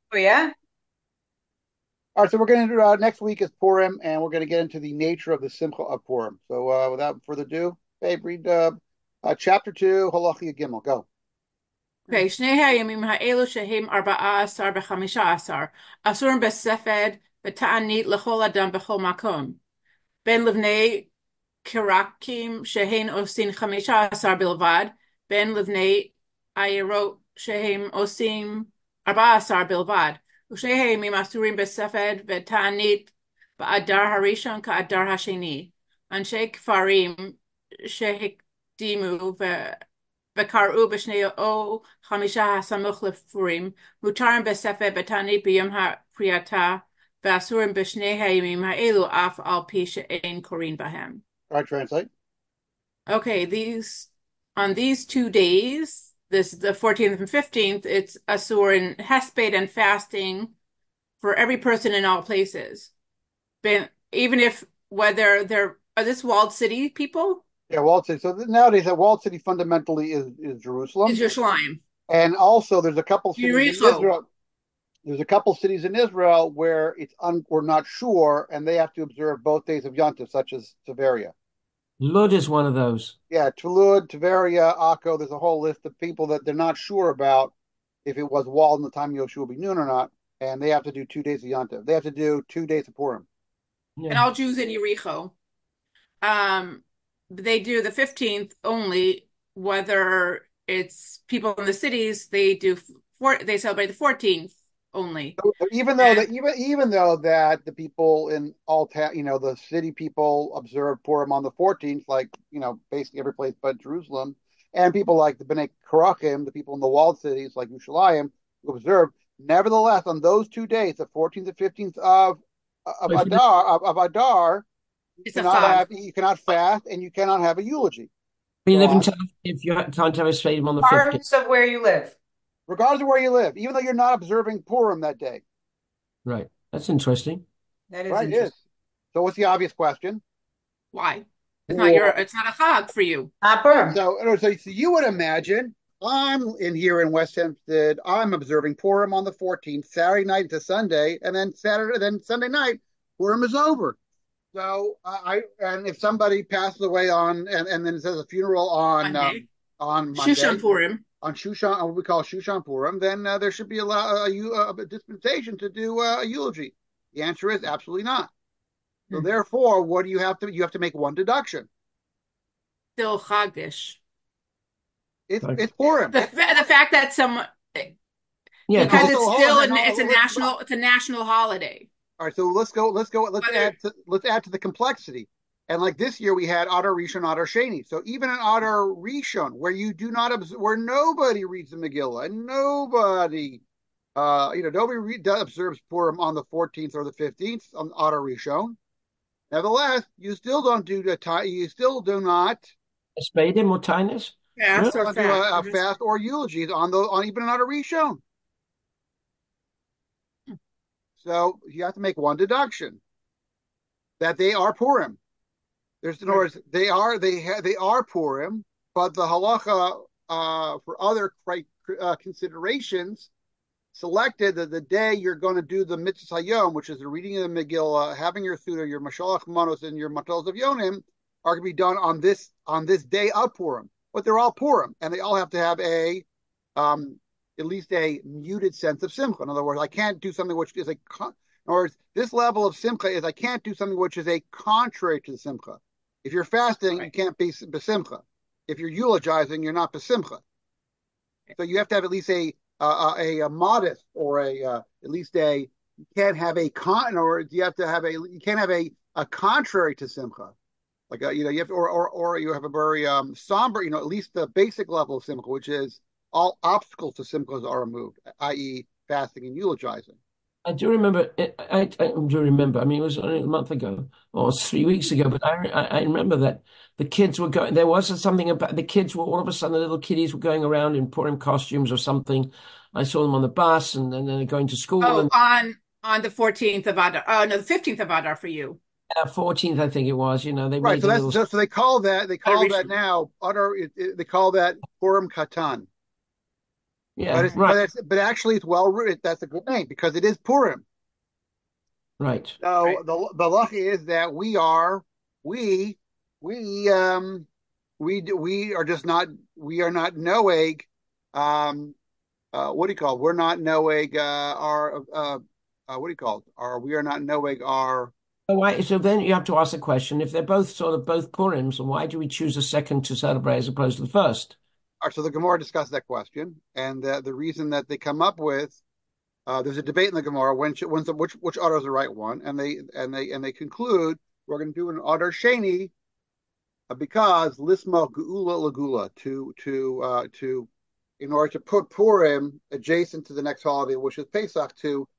Oh yeah. All right, so we're going to next week is Purim, and we're going to get into the nature of the Simcha of Purim. So, without further ado, Babe, read chapter two, Halacha Gimel. Go. Okay, שני הימים האלו שהם 14 ו-15 אסורים בספד ותענית לכל אדם בכל מקום. בין לבני קרקים שהן עושים 15 בלבד, בין לבני עיירות שהן עושים 14 בלבד. ושני הימים אסורים בספד ותענית באדר הראשון כאדר השני. אנשי כפרים שהקדימו וקראו בשני או חמישה הסמוך לפורים, מותרים בספר בתענית ביום הפריעתה, ואסורים בשני הימים האלו אף על פי שאין קוראים בהם. All right, translate. Okay, these on these 2 days, this the 14th and 15th, it's asur in hesped and fasting for every person in all places. Even if whether they're are this walled city people Yeah, walled city. So nowadays, that walled city fundamentally is is Jerusalem, Yerushalayim. and also there's a couple cities in Yericho. Israel. There's a couple cities in Israel where we're not sure, and they have to observe both days of Yontif, such as Tveria. Lud is one of those. Yeah, Tulud, Tveria, Akko. There's a whole list of people that they're not sure about if it was walled in the time Yoshua ben Nun or not, and they have to do 2 days of Yontif. They have to do 2 days of Purim. And Yeah. all Jews in Yericho. Um, they do the 15th only, whether it's people in the cities, they celebrate the 14th only. So even though And that even though that the people in all the city people observe Purim on the 14th, like basically every place but Jerusalem, and people like the Bnei Karachim, the people in the walled cities like Yerushalayim, who observe. Nevertheless, on those 2 days, the 14th and 15th of But if you, Adar, it's a fog. you cannot fast and you cannot have a eulogy. you Go live in on. town, if you can't have a stadium on the 15th. Regardless of where you live. Regardless of where you live, even though you're not observing Purim that day. Right. That's interesting. That is Right, it is. interesting. So what's the obvious question? Why? Or It's not a fog for you. right, so you would imagine I'm in here in West Hempstead. I'm observing Purim on the 14th, Saturday night into Sunday, and then Sunday night, Purim is over. So and if somebody passes away and then it says a funeral Monday. on Shushan Monday Purim. on Shushan, what we call Shushan Purim, then there should be a dispensation to do a eulogy. The answer is absolutely not. So Hmm. therefore, what do you have to? You have to make one deduction. Still Chagdish. Like, It's Purim. The fact that some yeah, because because Also, it's hold still on, no, it's a national holiday. all right. So Whether let's add to the complexity. And like this year, we had Adar Rishon, Adar Sheni. So even in Adar Rishon, where you do not where nobody reads the Megillah and nobody observes Purim on the 14th or the 15th on Adar Rishon. Nevertheless, you still don't do the you still do not a spadim or tinus. fast or do fast. a fast or eulogies on even on Adar Rishon. So you have to make one deduction that they are Purim. There's in other words, they are Purim, but the halacha for other considerations selected that the day you're going to do the mitzvah hayom, which is the reading of the Megillah, having your thudah, your mashalach manos, and your matalos of yonim, are going to be done on this day of Purim. But they're all Purim, and they all have to have a at least a muted sense of simcha. In other words, I can't do something which is in other words, this level of simcha is I can't do something which is a contrary to the simcha. If you're fasting, you Right. can't be besimcha. If you're eulogizing, you're not besimcha. So you have to have at least a modest or at least a you can't have a or you have to have you can't have a contrary to simcha. Like you have or you have a very somber, at least the basic level of simcha, which is all obstacles to simchas are removed, i.e., fasting and eulogizing. I do remember. I do remember. I mean, it was only a month ago or 3 weeks ago, but I remember that the kids were going. There was something about the kids were all of a sudden the little kiddies were going around in Purim costumes or something. I saw them on the bus, and then they're going to school. Oh, And on the 14th of Adar. Oh no, the 15th of Adar for you. 14th, I think it was. They Right. made So the that's little. so they call that Adoration. now utter. They call that Purim Katan. Yeah, right, but actually it's well written. That's a good name because it is Purim. right. So the halacha is that we we we are just not we are not noeg. What do you call it? We're not noeg. Our what do you call it? Our we are not noeg. Our So why? So then you have to ask the question: if they're both sort of both Purims, then why do we choose a second to celebrate as opposed to the first? so the Gemara discussed that question, and the reason that they come up with there's a debate in the Gemara which order is the right one, and they conclude we're going to do an order sheni because lisma geula lagula to in order to put Purim adjacent to the next holiday, which is Pesach,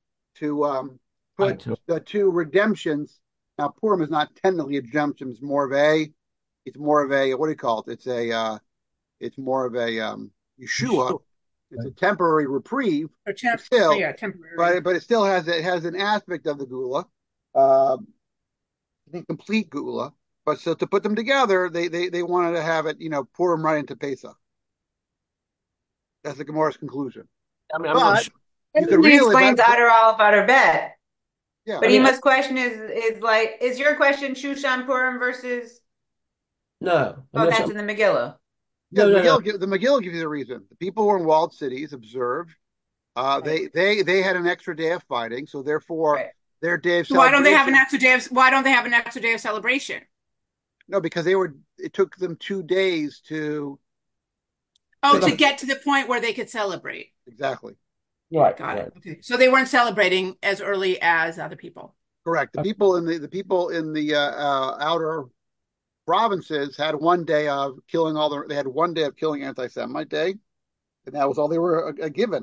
put Right. the two redemptions. Now Purim is not technically a redemption; it's more of a what do you call it? It's more of a Yeshua. Sure. It's a temporary reprieve, Or still, yeah, temporary. but it still has an aspect of the Gula, uh, incomplete Gula. But so to put them together, they wanted to have it, pour them right into Pesach. That's the Gemara's conclusion. I'm not But sure. you And could he really, explains Adar Aleph, Adar Bet. yeah, But I mean, Ima's question is like, is your question Shushan Purim versus? no, Oh, unless that's I'm in the Megillah. yeah. no, no, no. The Megillah gives you the reason. The people who were in walled cities observed. Right, They had an extra day of fighting, so therefore right. their day of So why don't they have an celebration. extra day of why don't they have an extra day of celebration? No, because they were. It took them 2 days to Oh, to finish. get to the point where they could celebrate. Exactly. Right, Got it. right. Okay. So they weren't celebrating as early as other people. Correct. The people in the outer provinces had one day of killing all the. They had one day of killing anti-Semite day, and that was all they were given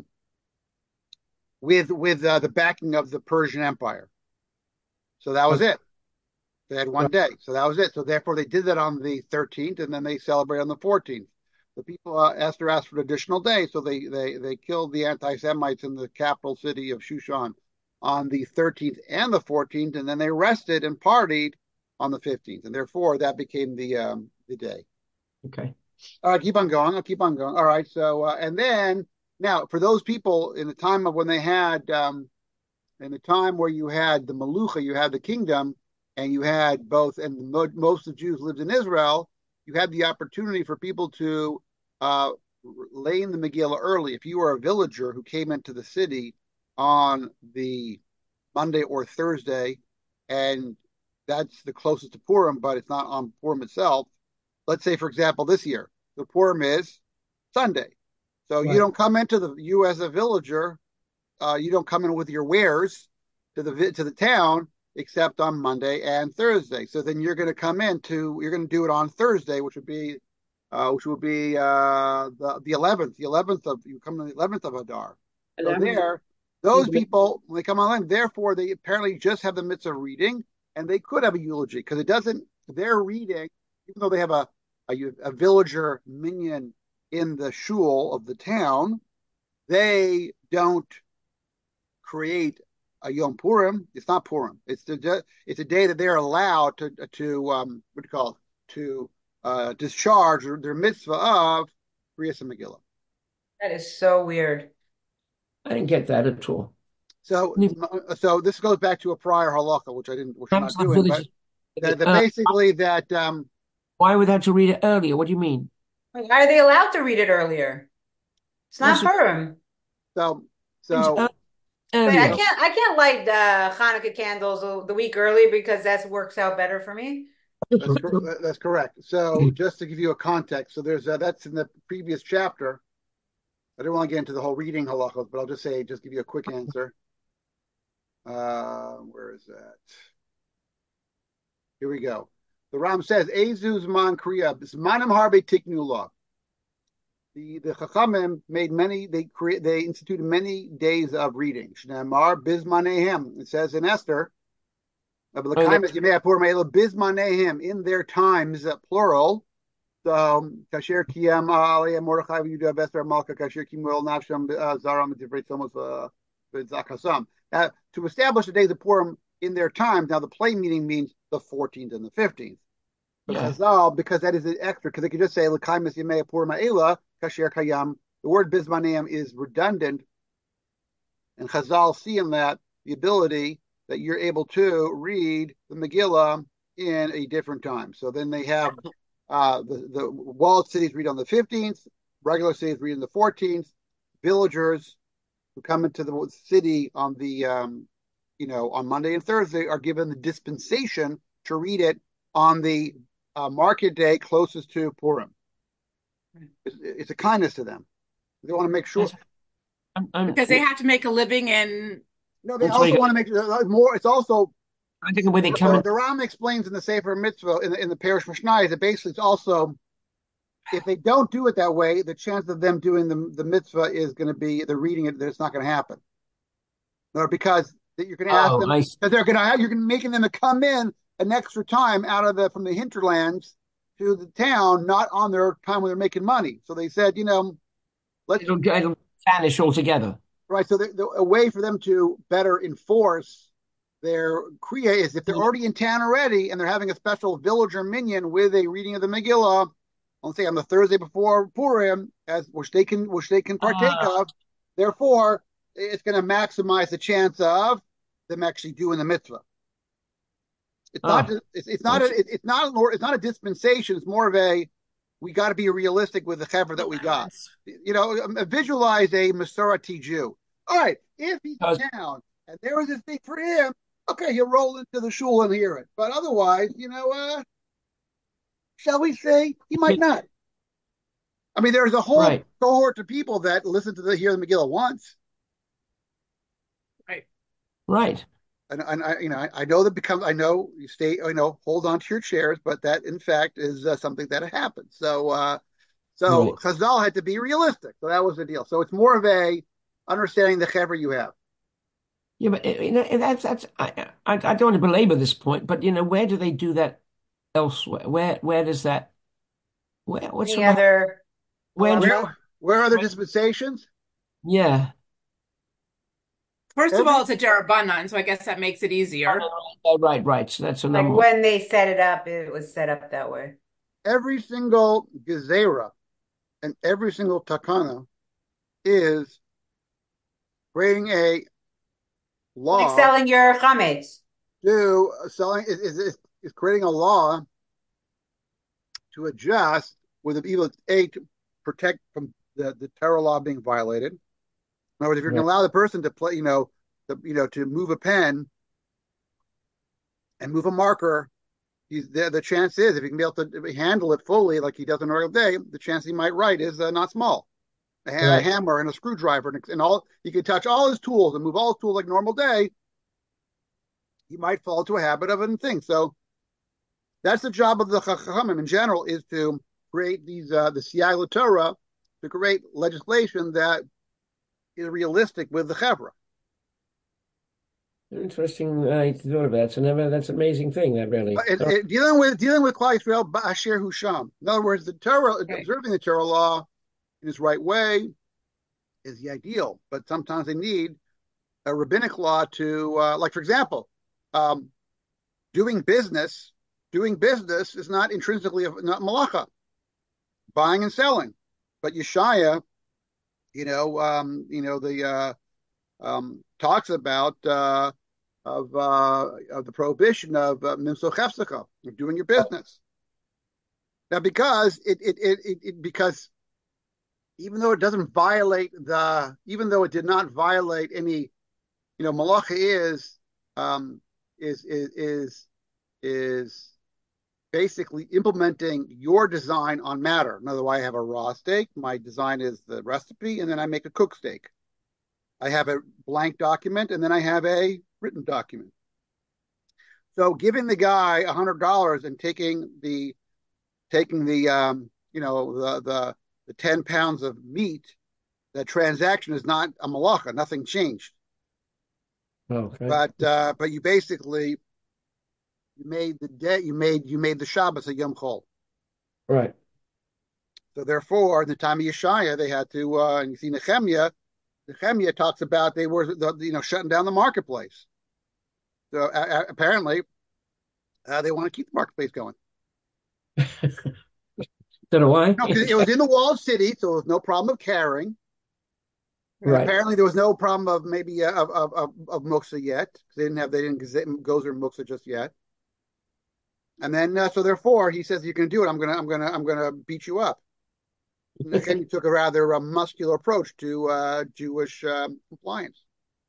with the backing of the Persian Empire. So that was Okay. it. They had one day, so that was it. So therefore, they did that on the 13th, and then they celebrate on the 14th. The people Esther asked for an additional day, so they killed the anti-Semites in the capital city of Shushan on the 13th and the 14th, and then they rested and partied on the 15th, and therefore that became the day. Okay. All right, keep on going. I'll keep on going. All right, so and then now for those people in the time of when they had in the time where you had the Malucha, you had the kingdom, and you had both, and most of the Jews lived in Israel, you had the opportunity for people to uh, lay in the Megillah early. If you were a villager who came into the city on the Monday or Thursday, and that's the closest to Purim, but it's not on Purim itself. Let's say, for example, this year, the Purim is Sunday. So you Right. don't come into you as a villager, you don't come in with your wares to the town except on Monday and Thursday. So then you're going to do it on Thursday, which would be the 11th. The 11th of you come on the 11th of Adar. And So that was those people when they come online, therefore they apparently just have the mitzvah of reading, and they could have a eulogy because it doesn't. Their reading, even though they have a villager minyan in the shul of the town, they don't create a Yom Purim. It's not Purim. It's a day that they're allowed what do you call it, to discharge their mitzvah of Kriyas and Megillah. That is so weird. I didn't get that at all. So It so this goes back to a prior halacha, which we're comes not to the doing, but villages. that Uh, basically that why would they have to read it earlier? What do you mean? Like, why are they allowed to read it earlier? It's not Listen, Purim. so it's so But I earlier. can't light Hanukkah candles the week early because that works out better for me. that's correct. So just to give you a context, so there's that's in the previous chapter. I don't want to get into the whole reading halachos, but I'll just give you a quick answer. Where is that? Here we go. The Ram says, "Ezuz man kriya zmanim harbe tiknu law." The Chachamim made many. They instituted many days of reading. Shneimar bismanehem. It says in Esther, Oh, that's bismanehem in their times, plural. So kasher kiyam aliyah Mordechai v'Yehuda Esther Malka kasher kimuel nafsham zaram divrei tzomos v'zakasam. To establish the days of Purim in their times. Now the plain meaning means the 14th and the 15th. But yeah. Chazal, because that is an extra, because they could just say L'kaimis Yemei Purim Ha'ela Kasher Kayam the word Bismanim is redundant, and Chazal see in that the ability that you're able to read the Megillah in a different time. So then they have the walled cities read on the 15th, regular cities read on the 14th, villagers who come into the city on the on Monday and Thursday are given the dispensation to read it on the market day closest to Purim. It's a kindness to them. They want to make sure. Because they have to make a living and no, they also want to make more. It's also I think when they come the Ram explains in the Sefer Mitzvah in the Parish Mishnah that basically it's also if they don't do it that way, the chance of them doing the mitzvah is going to be they're reading it that it's not going to happen. Or because that you're going to ask them that you're going to making them to come in an extra time out of from the hinterlands to the town, not on their time when they're making money. So they said, it'll vanish altogether. Right. So a way for them to better enforce their kriya is if they're already in town already and they're having a special villager minyan with a reading of the Megillah, let's say on the Thursday before Purim, which they can partake of. Therefore, it's going to maximize the chance of them actually doing the mitzvah. It's not a dispensation. It's more of we got to be realistic with the chevra that we got. Visualize a Masorati Jew. All right, if he's down and there was this thing for him, okay, he'll roll into the shul and hear it. But otherwise, shall we say he might not? I mean, there's a whole cohort of people that listen to hear the Megillah once. Right. And I know you stay, hold on to your chairs, but that in fact is something that happens. So Chazal had to be realistic. So that was the deal. So it's more of a understanding the chevra you have. Yeah, but that's I don't want to belabor this point, but where do they do that elsewhere? Where does that? What's the other? Where are the dispensations? Yeah. First of all, it's a Darabanan, so I guess that makes it easier. Right. So that's a number. Like when they set it up, it was set up that way. Every single gezerah and every single takana is creating a law. Like selling your chametz. Is creating a law to adjust with to protect from the terror law being violated. In other words, if you're going to allow the person to play, to move a pen and move a marker, the chance is if he can be able to handle it fully like he does in a regular day, the chance he might write is not small. A hammer and a screwdriver and all, he can touch all his tools and move all his tools like normal day. He might fall into a habit of a thing. So that's the job of the Chachamim in general, is to create these the Siyai LaTorah, to create legislation that is realistic with the chevra. Interesting thought of that. So that's an amazing thing. That really dealing with Klal Yisrael ba'asher husham. In other words, the Torah, observing the Torah law in its right way is the ideal. But sometimes they need a rabbinic law to, like for example, doing business is not intrinsically not malacha, buying and selling. But Yeshaya, talks about of the prohibition of mimso chefsaka, of doing your business. Now, because because even though it did not violate any, malacha is basically implementing your design on matter. In other words, I have a raw steak. My design is the recipe, and then I make a cooked steak. I have a blank document, and then I have a written document. So giving the guy $100 and taking the 10 pounds of meat, that transaction is not a malacha. Nothing changed. Okay. But you basically made the Shabbos a Yom Chol. Right. So therefore, in the time of Yeshaya, they had to, and you see Nehemiah talks about they were, shutting down the marketplace. So apparently, they want to keep the marketplace going. Don't know why. No, because it was in the walled city, so there was no problem of carrying. And Right. apparently there was no problem of maybe of muksa yet. They didn't gozer muksa just yet. And then so therefore he says, "You can do it. I'm gonna beat you up." And again, he took a rather muscular approach to Jewish compliance.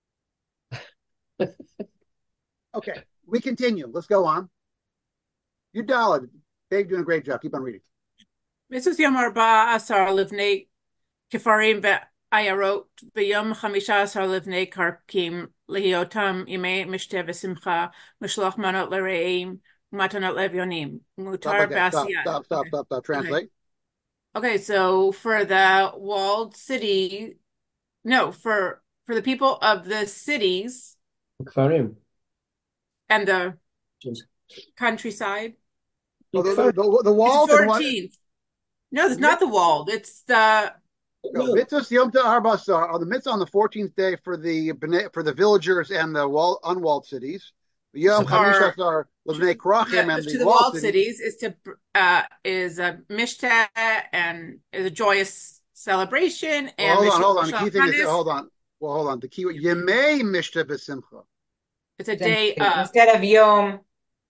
Okay, we continue. Let's go on. You Dalit. Dave doing a great job. Keep on reading. Mrs. Yom Arba Asar Livnei Kifarim Ayarot V'Yom Chamisha Asar Livnei Karkim Lihiotam Imei Mishte V'Simcha Mishloch Manot L'Reim Matanot Levyonim Mutar B'Asiyat. Stop. Translate. Okay, so for the walled city, no, for the people of the cities Kfarim. and the countryside. Oh, the walled It's 14th. No, it's not the walled. It's the mitzvahs Yom Arbasar on the mitzvah on the 14th day for the villagers and the unwalled cities. Yom Chamishasar L'Bnei Krachim and the walled cities is a mishta and is a joyous celebration. And hold on. The key thing is hold on. The key Yemei Mishta B'Simcha. It's a day instead of Yom.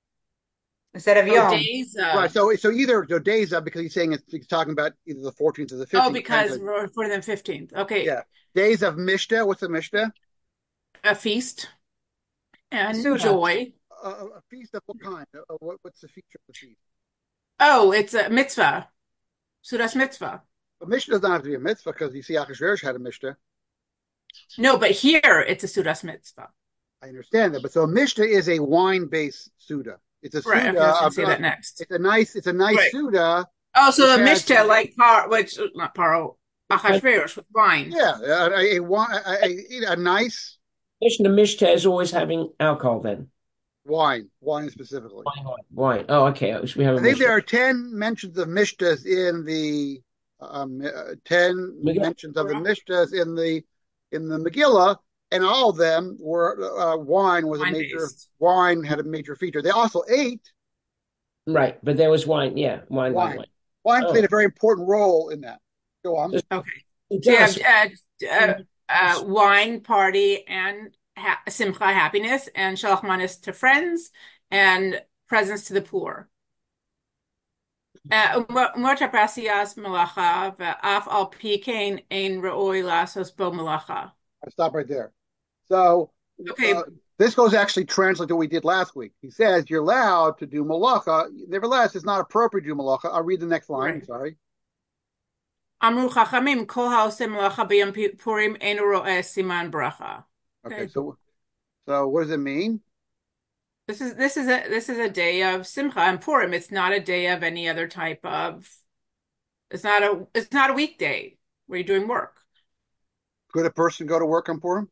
Days right. So either days of, because he's talking about either the 14th or the 15th. Oh, because for them 15th. Okay. Yeah. Days of Mishta. What's a Mishta? A feast and joy. A feast of what kind? What's the feature of the feast? Oh, it's a mitzvah. So that's mitzvah. But Mishta doesn't have to be a mitzvah because you see Achashverosh had a Mishta. No, but here it's a Sudas mitzvah. I understand that, but so a Mishta is a wine-based Suda. It's a right, Suda. I'll say that next. It's a nice right. Suda. Oh, so the Mishta like not Paro, Achashverosh with wine. Yeah, a nice. The Mishta is always having alcohol then. Wine specifically. Wine. Oh, okay. I think there are 10 mentions of Mishtas in the 10 mentions of the Mishtas in the Megillah, and all of them were wine was wine-based. Wine had a major feature. They also ate. Right, but there was wine. Yeah, wine. Wine played a very important role in that. Go on. Okay. So wine party and simcha, happiness, and shalach manis to friends, and presents to the poor. I stop right there. So this goes actually translate to what we did last week. He says you're allowed to do malacha. Nevertheless, it's not appropriate to do malacha. I'll read the next line. Right. Sorry. Amru chachamim kol haoseh malacha b'yom purim einu ro'eh siman bracha. Okay, so what does it mean? This is a day of simcha and Purim. It's not a day of any other type of. It's not a weekday where you're doing work. Could a person go to work on Purim?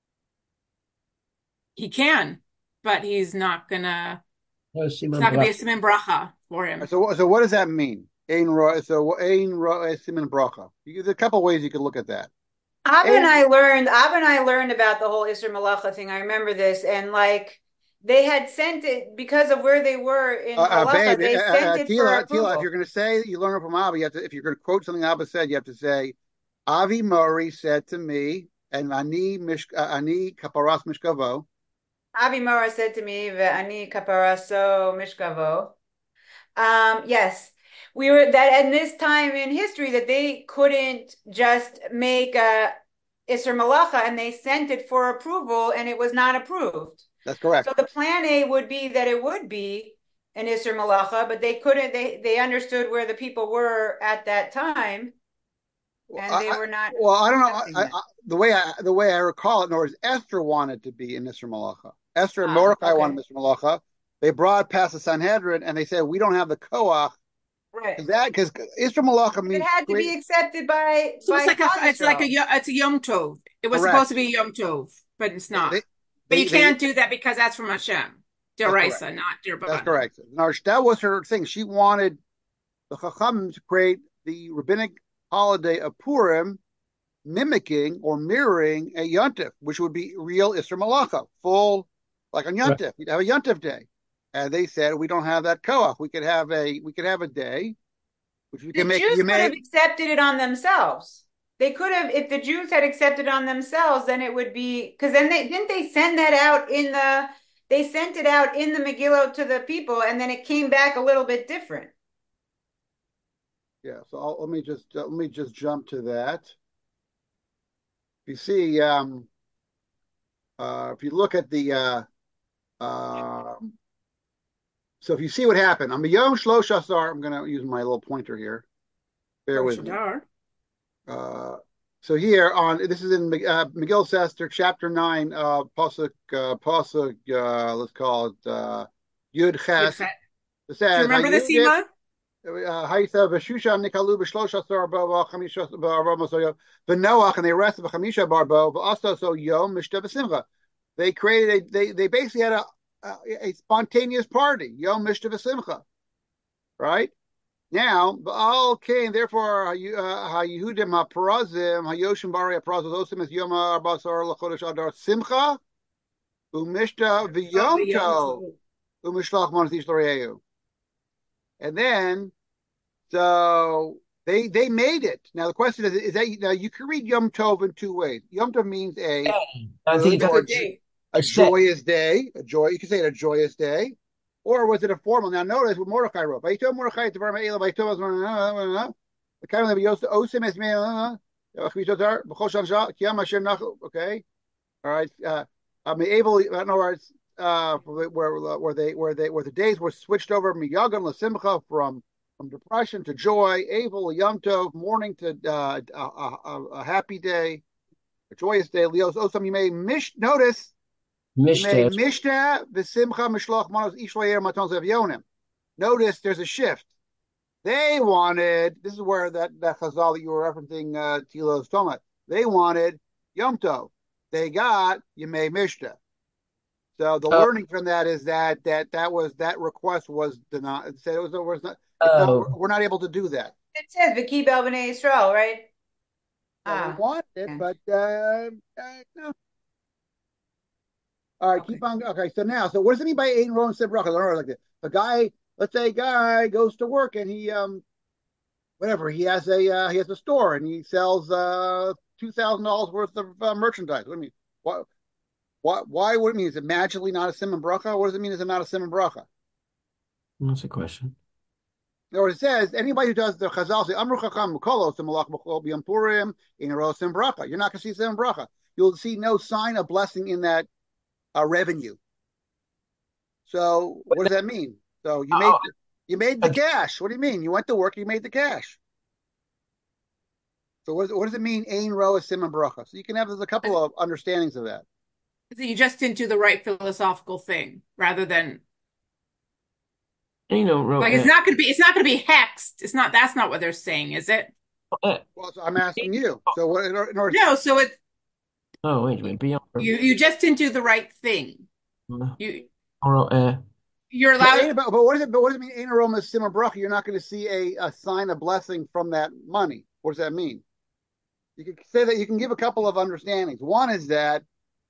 He can, but he's not gonna. It's not gonna be a siman bracha for him. So what does that mean? Ein ro'eh siman bracha. There's a couple ways you could look at that. Ab and I learned about the whole Isser Malacha thing. I remember this, and like they had sent it because of where they were in Malacha. They sent it for approval. If you're going to say you learn it from Abba, if you're going to quote something Abba said, you have to say, Avi Mori said to me, and ani kaparas mishkavo. Avi Mori said to me, ani kaparaso mishkavo. Yes. We were that in this time in history that they couldn't just make a Isser Malacha, and they sent it for approval, and it was not approved. That's correct. So the plan A would be that it would be an Isser Malacha, but they couldn't. They understood where the people were at that time, and they were not. Well, I don't know. The way I recall it, in other words, Esther wanted to be an Isser Malacha. Esther and Mordechai wanted Isser Malacha. They brought past the Sanhedrin, and they said, "We don't have the koach." Right. Because Isser Malacha means it had to be accepted by. So it's a Yom Tov. It was supposed to be Yom Tov, but it's not. But you can't do that because that's from Hashem, Deraisa, not Dirbanan. That's correct. Now, that was her thing. She wanted the Chacham to create the rabbinic holiday of Purim, mimicking or mirroring a Yontif, which would be real Isser Malacha, full like on Yontif. Right. You'd have a Yontif day. And they said, we don't have that koach. We could have a day which you The can make. Jews You could have may. accepted it on themselves. They could have, if the Jews had accepted on themselves, then it would be, because then they send that out they sent it out in the Megillah to the people, and then it came back a little bit different. Yeah. So let me just jump to that. You see, if you look at the uh, so if you see what happened, I'm a Yom Shloshasar. I'm going to use my little pointer here. Bear with me. Uh, so here on this is in Megillah Esther, chapter 9, pasuk. Let's call it Yud Ches. It Do you says, remember the Sima? Haisa v'Shushan nikalu b'Shlosha Barbo v'Chamisha Barbo Mosoyo v'Noach, and they arrested v'Chamisha Barbo v'Asto so Yom Mishta v'Simcha. They created they basically had a spontaneous party, Yom Mishta v'Simcha, right? Now, Baal came, therefore, HaYehudim HaParazim, HaYoshim Bari HaParazim, Osim is Yom HaRbasar L'Chodesh Adar Simcha, Umishta V'Yom Tov, Umishlach Monas Ish L'Reyu. And then, so they made it. Now the question is that now you can read Yom Tov in two ways. Yom Tov means a joyous day. A joy. You can say it a joyous day, or was it a formal? Now notice what Mordechai wrote. Okay, all right. I'm able. In other words, where the days were switched over miyagan l'simcha from depression to joy, Avel Yom Tov, mourning to a happy day, a joyous day. Leos Osam, you may notice Mishta. Mishta v'simcha mishloch manos ishloyer maton zevyonim. Notice there's a shift. They wanted. This is where that chazal that you were referencing, Tilos Toma. They wanted Yom Tov. They got Yemei Mishta. So the learning from that is that request was denied. It said it was not. We're not able to do that. It says V'ki Bel B'nai Yisrael, right? We want it, but no. All right, keep on. Okay, so what does it mean by Ein Ron Sim Bracha? Like a guy, let's say a guy goes to work and he whatever, he has a store and he sells $2,000 worth of merchandise. What do you mean? Why would it mean? Is it magically not a simon bracha? What does it mean? Is it not a simon bracha? That's a question. Or it says anybody who does the chazal say Amru Chacham Mukolos Malach B'Chol B'Yom Purim in a row simon bracha. You're not going to see simon bracha. You'll see no sign of blessing in that revenue. So what does that mean? So you made the cash. What do you mean? You went to work. You made the cash. So what does it mean? Ein roa simon bracha. So you can have there's a couple of understandings of that. So you just didn't do the right philosophical thing, rather than like it's not going to be hexed. It's not. That's not what they're saying, is it? Well, so I'm asking you. So what? In order No. So it's. Oh, wait a minute. Beyond. You just didn't do the right thing. You're allowed. But what is it? But what does it mean? Ein aroma simon bracha. You're not going to see a sign of blessing from that money. What does that mean? You can say that you can give a couple of understandings. One is that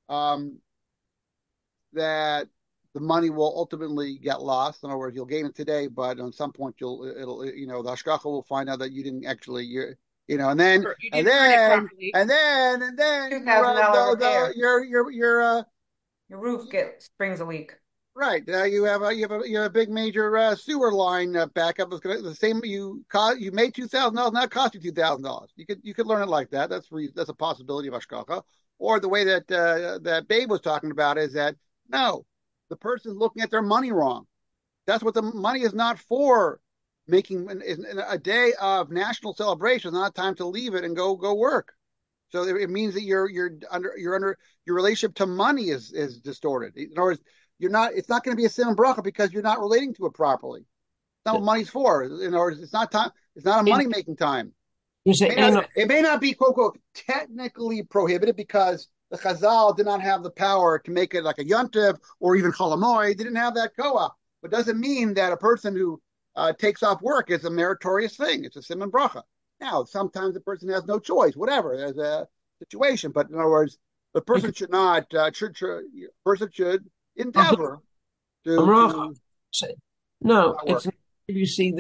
that the money will ultimately get lost. In other words, you'll gain it today, but at some point the hashgacha will find out that you didn't actually, and then $2,000 your roof springs a leak. Right. You have a big major sewer line backup. It's the same. You made $2,000. Now it cost you $2,000. You could learn it like that. That's a possibility of hashgacha. Or the way that Babe was talking about is that no, the person's looking at their money wrong. That's what the money is not for. Making a day of national celebration, not a time to leave it and go work. So it means that your relationship to money is distorted. In other words, it's not going to be a simon bracha because you're not relating to it properly. That's not what money's for. In other words, it's not time. It's not a money making time. It may not be quote unquote technically prohibited because the Chazal did not have the power to make it like a yontiv or even cholamoy. They didn't have that koach. But doesn't mean that a person who takes off work is a meritorious thing. It's a simon bracha. Now, sometimes the person has no choice. Whatever, there's a situation. But in other words, the person should not. Person should endeavor to no, it's you see this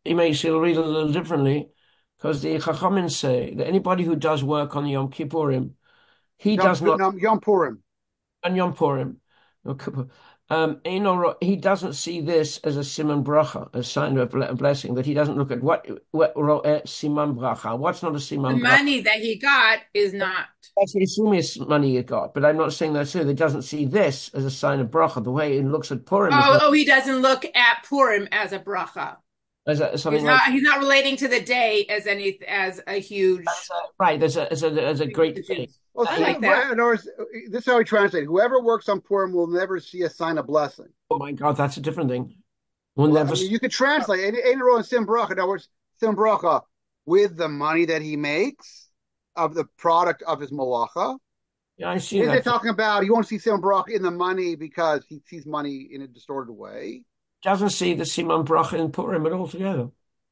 he makes you read a little differently because the Chachamim say that anybody who does work on Yom Kippurim, he does not, Yom Purim. on Yom Purim, Yom Kippur, he doesn't see this as a Simon Bracha, a sign of a blessing, that he doesn't look at what Simon Bracha, what's not a The Simon Bracha. money that he got is not. That's the assumes money he got, but I'm not saying that's true. He doesn't see this as a sign of bracha. The way he looks at Purim is not He doesn't look at Purim as a bracha. as something like He's not relating to the day as a huge. right. As a great thing. Well, I like that. in other words, this is how we translate. Whoever works on Purim will never see a sign of blessing. Oh my God, that's a different thing. We'll Well, never. I mean, you could translate. Ain't a row in Sim Bracha. In other words, Sim Bracha with the money that he makes of the product of his malacha. Yeah, I see Is that. it talking about you won't see Sim Bracha in the money because he sees money in a distorted way? Doesn't see the Simon bracha in Purim at all together.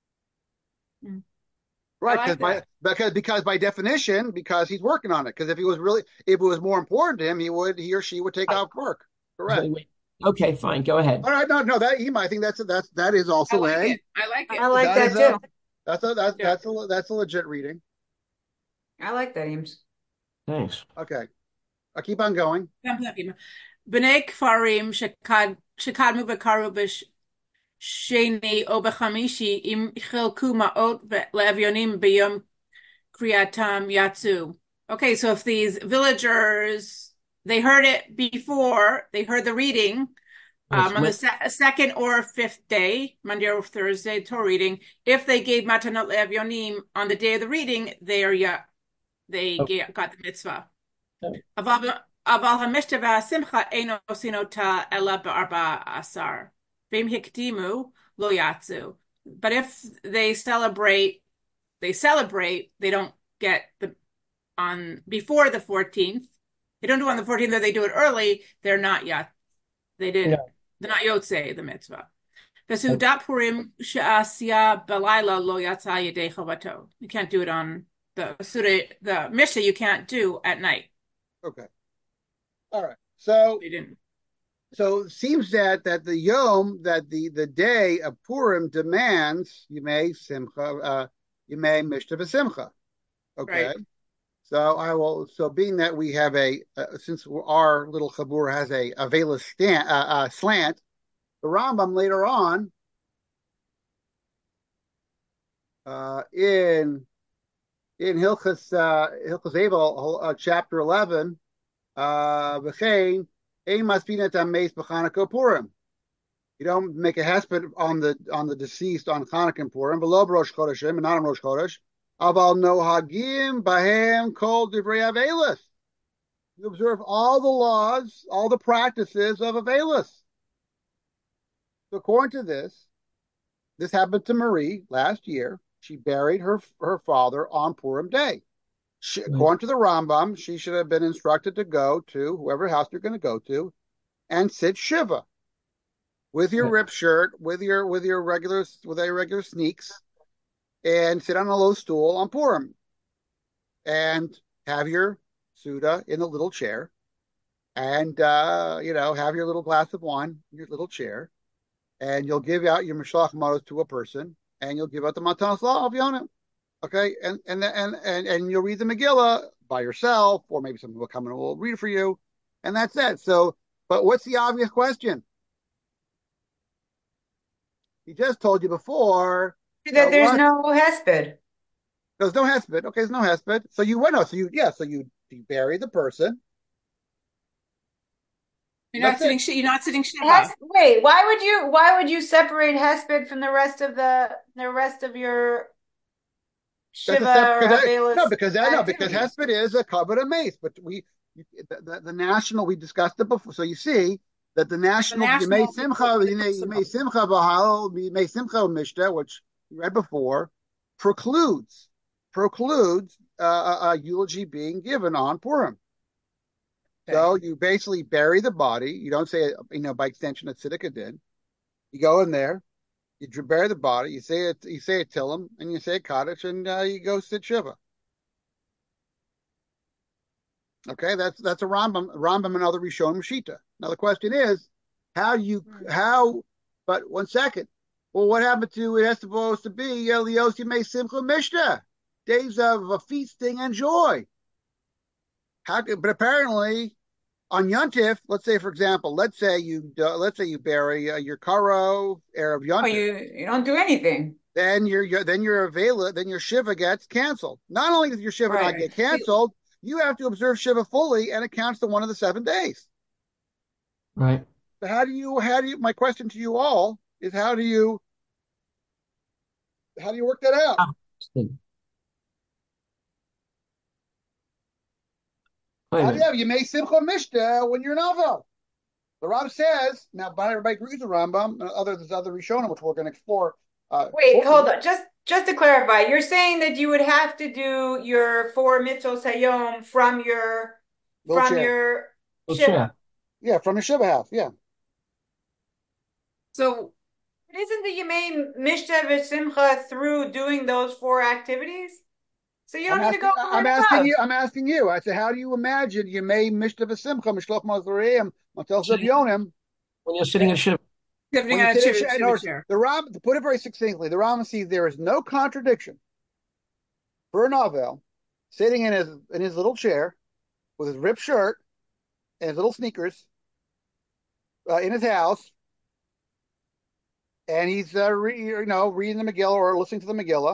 Right, like because by definition, because he's working on it. Because if it was more important to him, he or she would take off work. Correct. Okay, fine. Go ahead. All right, no, I think that is also I like it. I like it. I like that too. That's a legit reading. I like that, Eames. Thanks. Okay, I keep on going. B'nei kfarim shekadmu v'karu b'sheni o b'chamishi im chilku ma'ot le'evyonim b'yom kriyatam yatsu. Okay, so if these villagers, they heard it before, they heard the reading on the second or fifth day, Monday or Thursday, Torah reading, if they gave matanot le'evyonim on the day of the reading, got the mitzvah. אבל המשתה והשמחה אינו עושים אותה אלא ב14. ואם הקדימו, לא יצאו. But if they celebrate, they don't get before the 14th. They don't do it on the 14th, or they do it early, they're not yet. They're not yotzei, the mitzvah. וסעודת פורים שעשייה בלילה לא יצא ידי חובתו. You can't do it on the Mishnah, you can't do at night. Okay. All right. So They didn't. So it seems that the Yom, that the day of Purim demands Yemei Simcha, Yemei Mishta v'Simcha. Okay. Right. So being that we have since our little Chabur has a Avela slant, the Rambam later on in Hilchas Abel, chapter 11, V'chein ein maspinet ameis b'Chanukah Purim. You don't make a hesped on the deceased on Chanukah and Purim, below Rosh Chodeshim and not on Rosh Chodesh. Aval nohagim bahem kol divrei avelis. You observe all the laws, all the practices of avelis. So according to this happened to Marie last year. She buried her father on Purim day. According to the Rambam, she should have been instructed to go to whoever house you're going to go to and sit shiva with your rip shirt, with your regular sneaks, and sit on a low stool on Purim, and have your Suda in a little chair, and have your little glass of wine in your little chair, and you'll give out your Mishloach Manos to a person, and you'll give out the Matanos L'Avyonim. Okay, and you'll read the Megillah by yourself, or maybe someone will come and will read it for you, and that's it. So, but what's the obvious question? He just told you before that there's no hesped. There's no hesped. Okay, there's no hesped. So you went. So you bury the person. You're not sitting shiva. Wait, why would you separate hesped from the rest of your shiva or Avelis? No, because hesped is a covered mace. But the national, we discussed it before. So you see that the national Yemei Simcha Mishnah, which we read before, precludes a eulogy being given on Purim. Okay. So you basically bury the body. You don't say, by extension, that Tzedekah did. You go in there, you bury the body, you say a Tillim, and you say a Kaddish, and you go sit Shiva. Okay, that's a Rambam and other Rishonim Shita. Now the question is, but 1 second, Well, what happened to it? Has supposed to be Elios Yimei Simcha Mishnah, days of feasting and joy. But apparently on Yontif, let's say for example, let's say you bury your karo erev Oh, Yontif, you don't do anything. then your shiva gets canceled. Not only does your shiva not Right. get canceled, you have to observe shiva fully, and it counts to one of the 7 days. Right. So how do you? My question to you all is how do you work that out? Interesting. Wait a How do you minute. have Yemei Simcha Mishnah when you're novel? The Ram says now. Not everybody agrees with Rambam. There's other Rishonim, which we're going to explore Wait, hold shortly. on. Just to clarify, you're saying that you would have to do your 4 mitzvos hayom Little from chair, your Well, shiva. chair. yeah, from your shiva house, yeah. So But isn't the Yemei Mishta v'Simcha through doing those 4 activities? So you don't need to go from I'm house to asking you. house. I'm asking you. I said, how do you imagine Yemei Mishnah V'Simcha Mishloch Mazoreim Matel Zebyonim When you're sitting in shiva. when sitting you're on a sitting? shiva, In shiva other words, chair. the Ram, to put it very succinctly, the Ram sees there is no contradiction for a novel sitting in his little chair with his ripped shirt and his little sneakers in his house, and he's reading the Megillah or listening to the Megillah,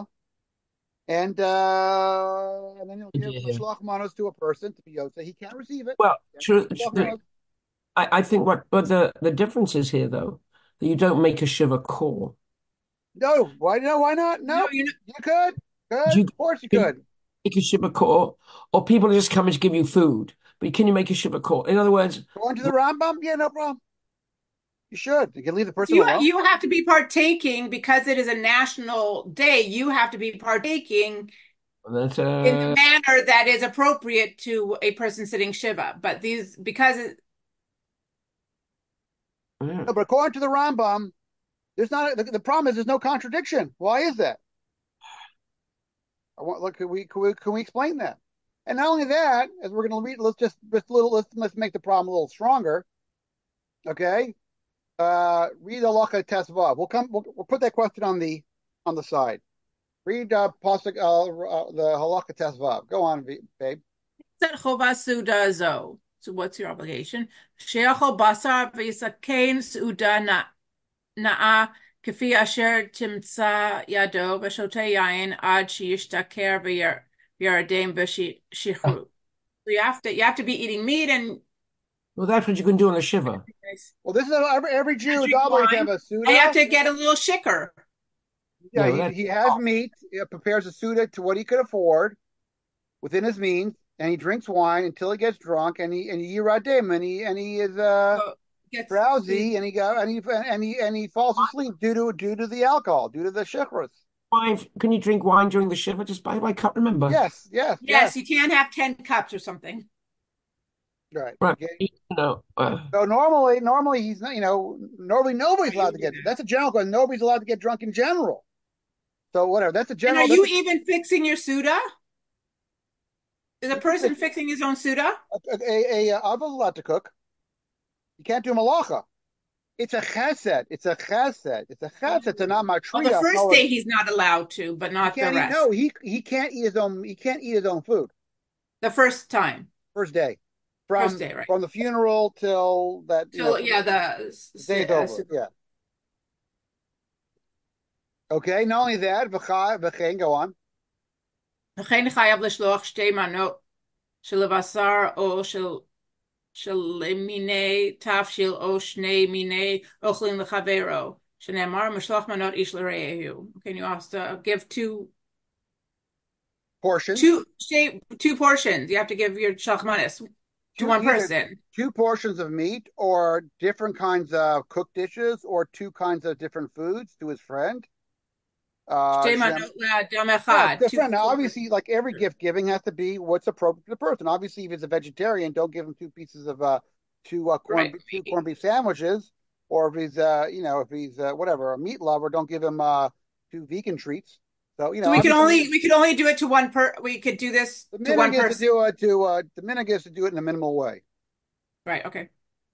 and then he'll give Yeah. Mishloach Manos to a person to be Yotze. He can't receive it. Well, He true. Mishloach Manos. I think what the difference is here, though, that you don't make a shiva call. No, why no? Why not? No, No, you could. Good, You of course you can could. make a shiva call, or people just come and give you food. But can you make a shiva call? In other words, Going to the Rambam, yeah, no problem. You should. You can leave the person you alone. you have to be partaking because it is a national day. You have to be partaking that's in the manner that is appropriate to a person sitting shiva. But No, but according to the Rambam, there's not. The problem is there's no contradiction. Why is that? Look. Can we explain that? And not only that, as we're going to read, let's make the problem a little stronger. Okay. Read Halacha Tesvav. We'll put that question on the side. Read Pasuk the Halacha Tesvav. Go on, babe. said chova suda zo. So what's your obligation? Sheachol basar v'yisakein suda na'a כפי אשר תמצא ידו ושותה יין עד שישתכר וירדם בשכרות. So you have to be eating meat and well, that's what you can do in a shiva. Well, this is every Jew is drink obligated to wine. have a And you Suda. have to get a little shicker. Yeah, Yeah, well, he has meat, prepares a Suda to what he could afford within his means, and he drinks wine until he gets drunk, and he yiradim, and he is So gets drowsy, and he falls asleep due to the alcohol, due to the shechros. wine. Can you drink wine during the shiva? Just I can't remember. Yes, yes, you can't have 10 cups or something. right. Right. Okay. No. So normally he's not. Normally nobody's allowed to get. That's a general question. Nobody's allowed to get drunk in general. So whatever. That's a And general. are you even fixing your Suda? Is a You person can fixing his own Suda? a oven's allowed to cook. You can't do malacha. It's a chesed. It's a chesed. It's a chesed to not Well, the matriach. first day he's not allowed to, but He not the can't eat. rest. No, he can't eat his own. He can't eat his own food. The first time. First day, First day, right. from the funeral till that. So yeah, the day's over. Yeah. Okay. Not only that, v'chein, go on. וכן חייב לשלוח 2 מנות של בשר או של מיני תבשיל או 2 מיני אוכלים לחברו, שנאמר משלוח מנות איש לרעהו. Okay, you also give two Portions. two portions. You have to give your shalchmanis to one person. 2 portions of meat, or different kinds of cooked dishes, or 2 kinds of different foods to his friend. 2 מנות לאדם Yeah, אחד. the friend. Now, obviously, like every gift giving has to be what's appropriate to the person. Obviously, if he's a vegetarian, don't give him 2 pieces of two Right. corned beef sandwiches. Or if he's whatever, a meat lover, don't give him 2 vegan treats. So So we could only do it to one we could do this the to one minhag is person. to do it in a minimal way. Right, okay.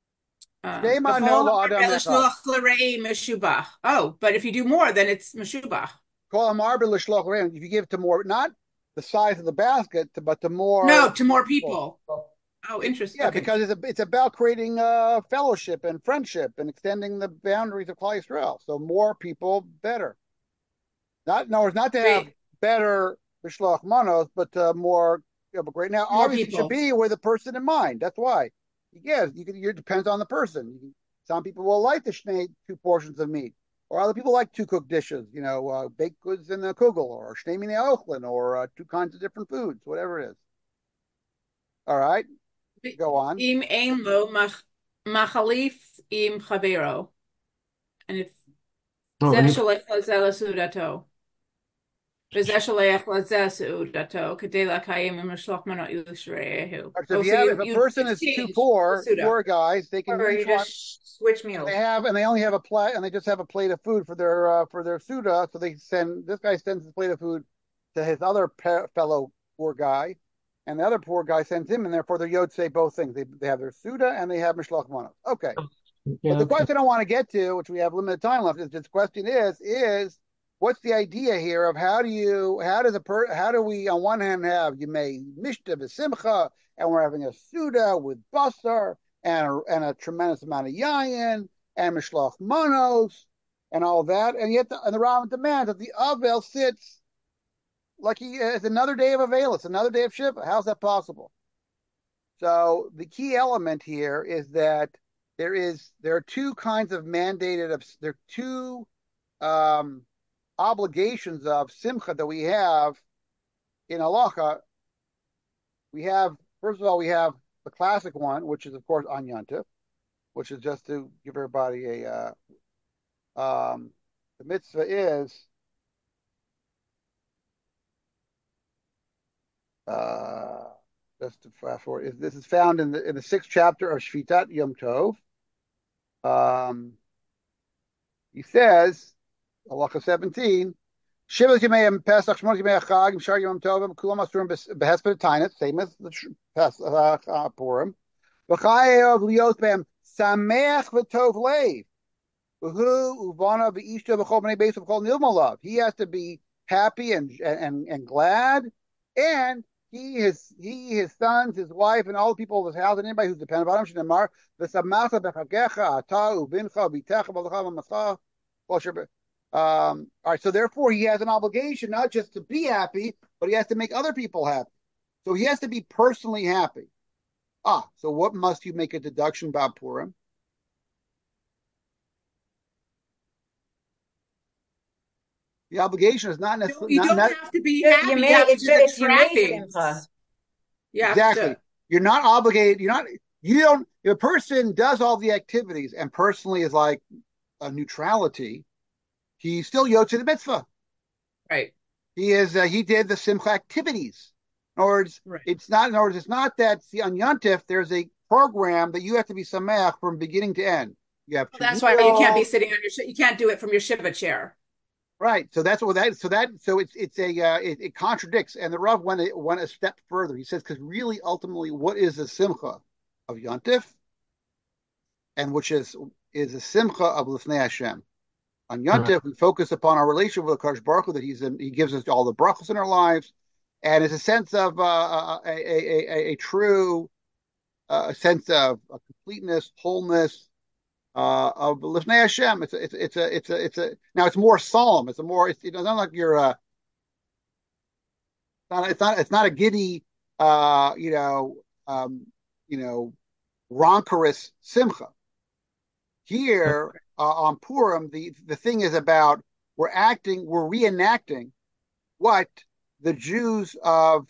Shema no lo adam echad. Oh, but if you do more, then it's meshubach. If you give to more, not the size of the basket, but to No, more to more people. people. Oh, interesting. Yeah, Okay. because it's about creating fellowship and friendship and extending the boundaries of Klal Yisrael. So more people, better. Not to have Wait, better mishloach manos, but more great. Now, more obviously, it should people. be with a person in mind. That's why. Yes, it depends on the person. Some people will like the shnei 2 portions of meat, or other people like 2 cooked dishes. Baked goods in a kugel, or shnei minei ochlin, or 2 kinds of different foods, whatever it is. All right, go on. Im ein lo machalif im chavero. And it's Oh, זה and if, שולח לזה לסעודתו. וזה שולח לזה סעודתו, כדי לקיים עם משלוח מנות לרעהו. All right, so Oh, so if a you person is too exchange the poor, Suda. poor guys, they can Or you each one. just switch And meals. they only have a plate, and they just have a plate of food for their suda. So this guy sends his plate of food to his other fellow poor guy, and the other poor guy sends him, and therefore the yod say both things. They have their suda and they have mishloach manos. Okay, but yeah, the okay. question I want to get to, which we have limited time left, is this question is what's the idea here of how do we on one hand have you may mishta v'simcha, and we're having a suda with basar and a tremendous amount of yayin and mishloach manos and all that, and yet the Rambam demands that the Avel sits like it's another day of Avel, it's another day of Shiva. How's that possible? So the key element here is that there are 2 kinds of there are 2 obligations of simcha that we have in halacha. First of all, we have the classic one, which is of course on Yontif, which is just to give everybody the mitzvah is just to fast forward. This is found in the 6th chapter of Shvitat Yom Tov. He says, halacha 17. Shiva Yemei Pesach, Shmos Yemei Chag, Shar Yom Tovim, Kulam Asurim Behesped Tainis, same as the Purim. V'chayev liot behem sameach v'tov leiv. V'hu uvana v'ishto v'chol b'nei beis v'chol nilmalav. He has to be happy and glad, and his sons, his wife, and all the people of his house, and anybody who's dependent on him, Shnemar, v'samasa b'chagecha ata uvincha v'itecha v'lecha v'mascha. All right, so therefore he has an obligation not just to be happy, but he has to make other people happy. So he has to be personally happy. So what must you make a deduction about Purim? The obligation is not necessarily. You don't have to be happy. You have to do the trappings. Exactly. You're not obligated. You don't. If a person does all the activities and personally is like a neutrality, he's still yotze the mitzvah. Right. He did the simcha activities. In other words, right. It's not that on Yontif there's a program that you have to be sameach from beginning to end. You have that's why you can't be sitting on you can't do it from your shiva chair. Right. So that's what it contradicts. And the Rav went a step further. He says, because really ultimately what is the simcha of Yontif? And which is a simcha of Lifnei Hashem. On Yontif, we focus upon our relationship with Kadosh Baruch Hu, that he gives us all the brachos in our lives, and it's a sense of a true sense of completeness, wholeness of Lifnei Hashem. Now it's more solemn. It's not like you're it's not a giddy roncorous simcha. Here on Purim, the thing is about we're reenacting what the Jews of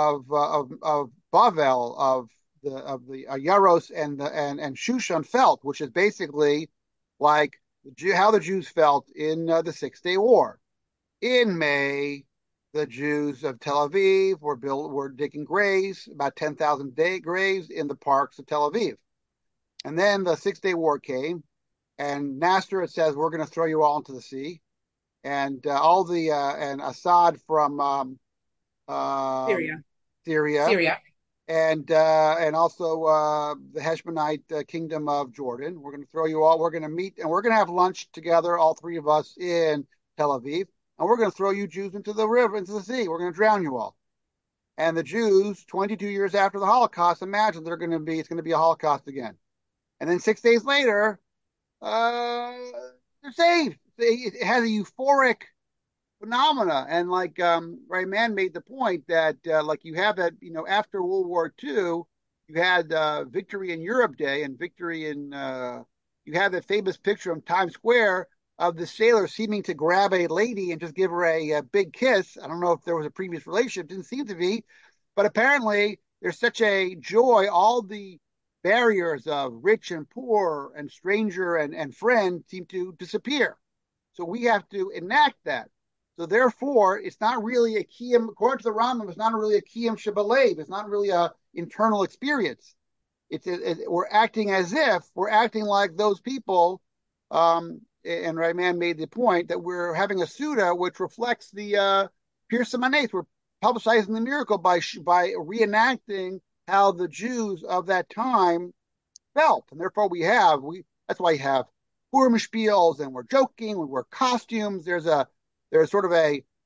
Bavel, of the Yaros and Shushan felt, which is basically like how the Jews felt in the 6-Day War. In May, the Jews of Tel Aviv were digging graves, about 10,000 graves in the parks of Tel Aviv. And then the 6-Day War came, and Nasser says, we're going to throw you all into the sea. And and Assad from Syria. and also the Heshmonite kingdom of Jordan. We're going to throw you all. We're going to meet, and we're going to have lunch together, all three of us in Tel Aviv, and we're going to throw you Jews into the river, into the sea. We're going to drown you all. And the Jews, 22 years after the Holocaust, imagine it's going to be a Holocaust again. And then 6 days later, they're saved. It has a euphoric phenomena. And like Rayman made the point that like you have that, after World War II, you had Victory in Europe Day and Victory in you have that famous picture of Times Square of the sailor seeming to grab a lady and just give her a big kiss. I don't know if there was a previous relationship, didn't seem to be, but apparently there's such a joy. All the barriers of rich and poor and stranger and friend seem to disappear. So we have to enact that. So therefore, it's not really a kiyum, according to the Rambam, it's not really a kiyum shebalev. It's not really a internal experience. We're acting as if we're acting like those people. And Rayman made the point that we're having a Suda which reflects the Pirsa Manes. We're publicizing the miracle by reenacting how the Jews of that time felt, and therefore that's why we have Purim spiels, and we're joking, we wear costumes. There's sort of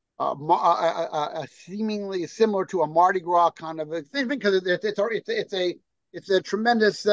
a seemingly similar to a Mardi Gras kind of a thing, because it's a tremendous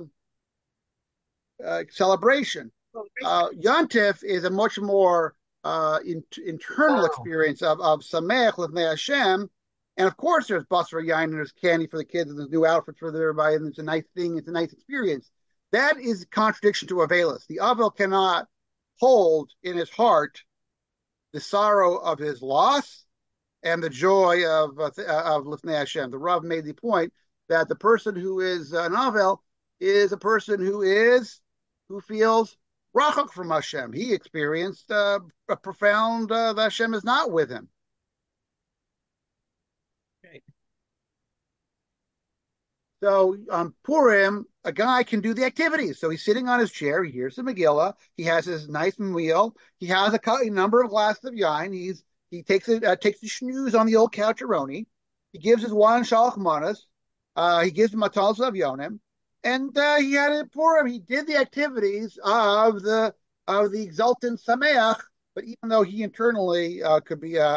celebration. Yontif is a much more internal experience of Sameach L'fnei Hashem. And of course, there's Basra Yain and there's candy for the kids and there's new outfits for everybody, and it's a nice thing. It's a nice experience. That is a contradiction to Avelis. The Avel cannot hold in his heart the sorrow of his loss and the joy of L'fnei Hashem. The Rav made the point that the person who is an Avel is a person who feels rachok from Hashem. He experienced a profound that Hashem is not with him. So on Purim, a guy can do the activities. So he's sitting on his chair. He hears the Megillah. He has his nice meal. He has a number of glasses of yain. He takes the snooze on the old coucheroni. He gives his one shalach manas. He gives him matalas of yonim, and he had it Purim. He did the activities of the exultant sameach. But even though he internally could be a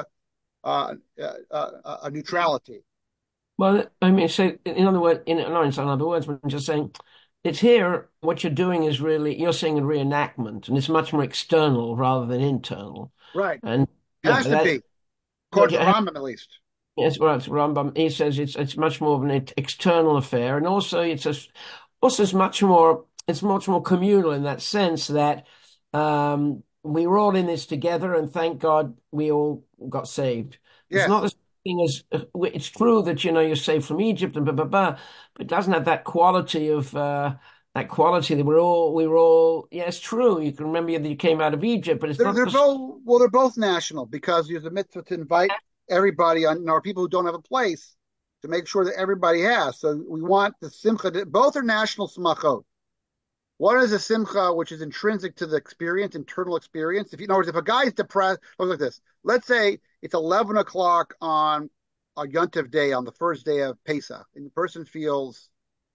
neutrality. Well, I mean, so in other words, in other words, I'm just saying, it's here. What you're doing is you're seeing a reenactment, and it's much more external rather than internal. Right. And it has to be, according to Rambam at least. Yes, well, Rambam. He says it's much more of an external affair, and also it's much more communal in that sense that we were all in this together, and thank God we all got saved. Yes. It's not the thing as it's true that you're saved from Egypt and blah blah blah, but it doesn't have that quality of that we were all. Yeah, it's true. You can remember that you came out of Egypt, but they're both national, because there's a mitzvah to invite everybody on, or people who don't have a place, to make sure that everybody has. So we want the simcha. Both are national smachot. One is a simcha which is intrinsic to the experience, internal experience. In other words, if a guy is depressed, look like this. Let's say it's 11 o'clock on a Yontif day, on the first day of Pesach, and the person feels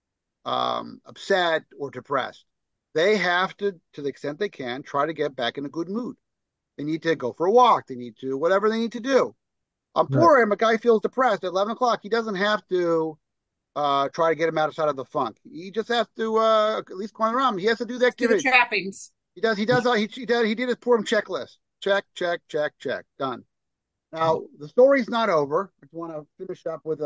upset or depressed. They have to the extent they can, try to get back in a good mood. They need to go for a walk. They need to, whatever they need to do. On Purim, a guy feels depressed at 11 o'clock. He doesn't have to try to get him outside of the funk. He just has to, at least going around, he has to do the activity. Do the trappings. He did his Purim checklist. Check, check, check, check. Done. Now, the story's not over. I just want to finish up with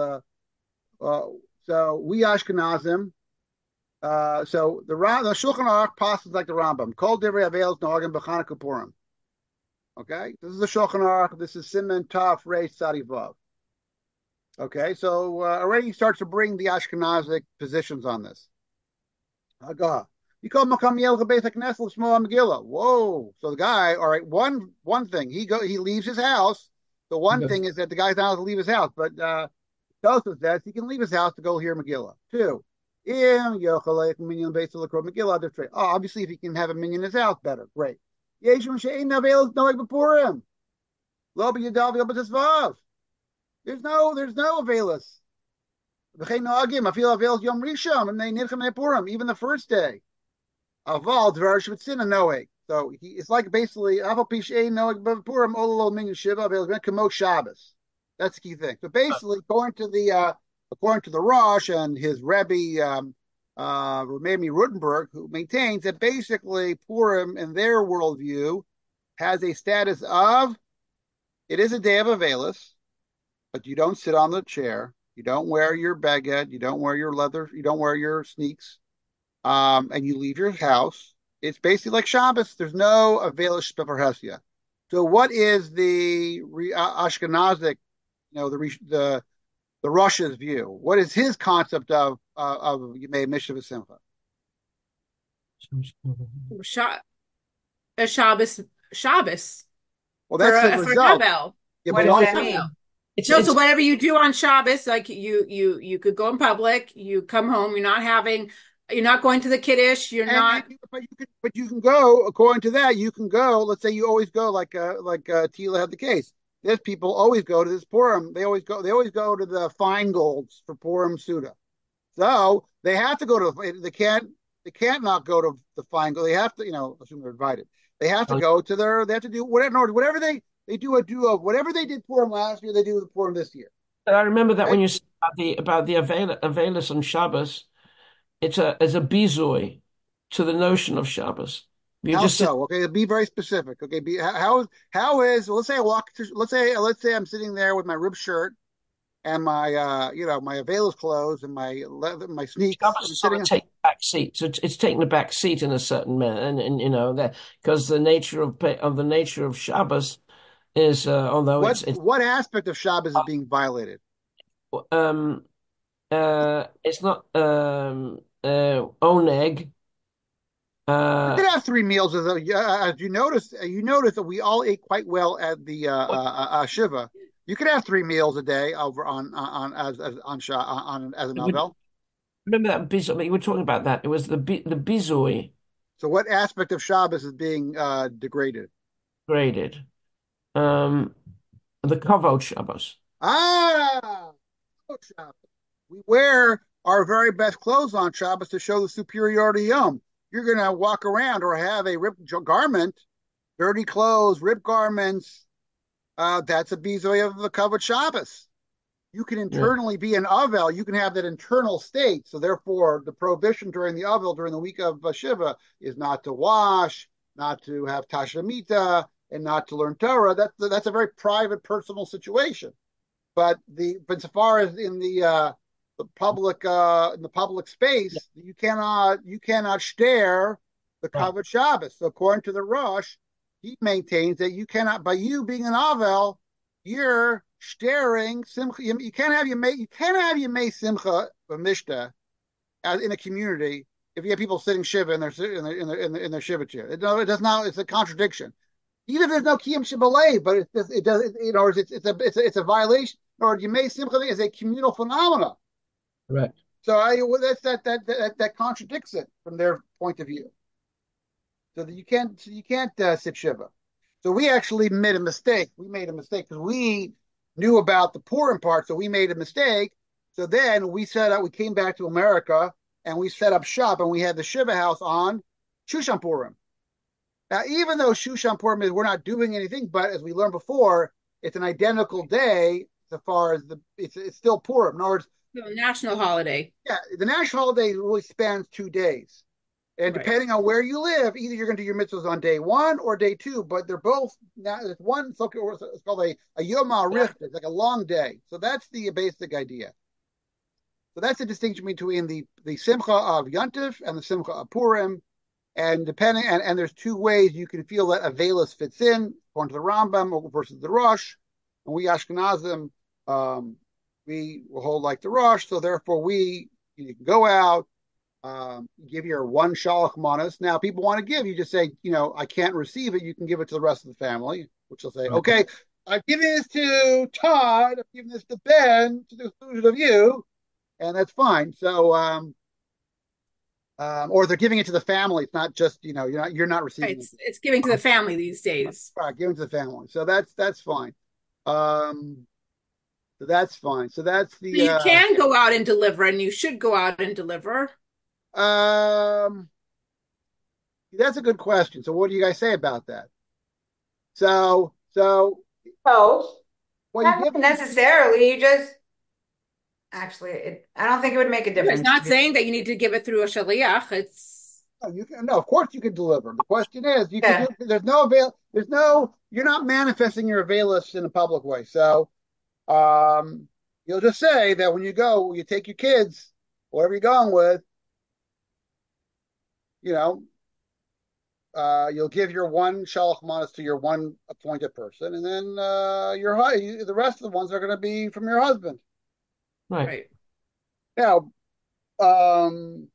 so we Ashkenazim, so the Shulchan Aruch passes like the Rambam. Kol divrei Avelos nohagim b'Chanukah Purim. Okay, this is the Shulchan Aruch. This is Siman Taf Reish Tzadi Vav. Okay, so already he starts to bring the Ashkenazic positions on this. Agah. You call Makam Yel Beit HaKnesset L'Shmo HaMegillah. Whoa! So the guy, all right, one thing, he leaves his house. The one thing is that the guy's not allowed to leave his house, but Tosfos says he can leave his house to go hear Megillah. 2. Obviously, if he can have a minyan in his house, better. Great. There's no Avelis. V'chein noagim afil avel yom rishon and they nidchem Purim, even the first day. Aval dvar shvitzin noeg. So it's like basically aval pishay noeg Purim ololo min shiva avel kamot Shabbos. That's the key thing. So basically, according to the Rosh and his Rebbe Remy Rutenberg, who maintains that basically Purim, in their worldview, has a status of it is a day of Avelis, but you don't sit on the chair, you don't wear your baguette, you don't wear your leather, you don't wear your sneaks, and you leave your house. It's basically like Shabbos. There's no Avelis Shpefarhesia. So, what is the Ashkenazic, the Rosh's view? What is his concept of Yemei Mishnah Simcha? Shabbos Well, that's the for result. Havel. Yeah, What but does that also, mean? So whatever you do on Shabbos, like you could go in public, you come home, you're not going to the Kiddush, but you can go according to that. You can go. Let's say you always go like Tila had the case. There's people always go to this Purim. They always go to the Feingold's for Purim Suda. So they have to go to. They can't not go to the Feingold. They have to, assume they're invited. They have to go to their. They have to do whatever they do whatever they did Purim last year. They do the Purim this year. I remember that Right? when you said about the Avelis on Shabbos, it's a bizui to the notion of Shabbos. You How just so? Okay, be very specific. Okay, how is let's say I walk to let's say I'm sitting there with my ribbed shirt and my my Avelis clothes and my leather, my sneaks. Shabbos is sort of taking the back seat. So it's taking the back seat in a certain manner, and that because the nature of Shabbos is what aspect of Shabbos is being violated? um it's not oneg. You could have 3 meals as you notice that we all ate quite well at the Shiva. You could have 3 meals a day over on as an Avel. Remember that bizui? You were talking about that. It was the bizui So what aspect of Shabbos is being degraded? graded. The kavod Shabbos. Ah, Shabbos. We wear our very best clothes on Shabbos to show the superiority Yom. You're going to walk around or have a ripped garment, dirty clothes, ripped garments. That's a bizui of the kavod Shabbos. You can internally be an Avel. You can have that internal state. So therefore, the prohibition during the Avel, during the week of Shiva, is not to wash, not to have Tashamita, and not to learn Torah. That's a very private, personal situation. But so far as in the public space, you cannot stare the kavod Shabbos. So according to the Rosh, he maintains that you cannot, by you being an Avel, you're staring simcha. You can't have Yemei Simcha Mishnah as in a community if you have people sitting shiva in their shiva chair. It does not. It's a contradiction. Even if there's no kiyum shibalei, but it does. It's a violation. Or Yemei Simcha is a communal phenomena. Right. So that contradicts it from their point of view. So that you can't sit shiva. So we actually made a mistake. We made a mistake because we knew about the Purim part, so we made a mistake. So then we came back to America and we set up shop and we had the Shiva house on Shushan Purim. Now, even though Shushan Purim we're not doing anything, but as we learned before, it's an identical day so far as it's still Purim. In other words, national holiday. Yeah, the national holiday really spans 2 days. And depending on where you live, either you're going to do your mitzvahs on day 1 or day 2, but they're both now. It's one. It's called a Yom HaRicht. It's like a long day. So that's the basic idea. So that's the distinction between the Simcha of Yontif and the Simcha of Purim. And depending and there's 2 ways you can feel that Avelis fits in, according to the Rambam versus the Rosh. And we Ashkenazim, we will hold like the Rosh. So therefore, you can go out. Give your 1 shalach manas. Now, people want to give. You just say, I can't receive it. You can give it to the rest of the family, which will say, okay, I'm giving this to Todd. I'm giving this to Ben to the exclusion of you, and that's fine. So, or they're giving it to the family. It's not just you're not receiving it. It's giving to the family these days. Right, giving to the family. So that's fine. So that's fine. So that's So the you can go out and deliver, and you should go out and deliver. um that's a good question. So what do you guys say about that? So Oh, well you not give necessarily. You just actually, I don't think it would make a It's difference to not me. saying that you need to give it through a shaliach. It's no, you can no, of course you can deliver. The question is you can Yeah. do there's no you're not manifesting your availus in a public way. So you'll just say that when you go, you take your kids, whatever you're going with, you know, you'll give your one shalach manas to your one appointed person, and then the rest of the ones are going to be from your husband. Right. right. Now, um,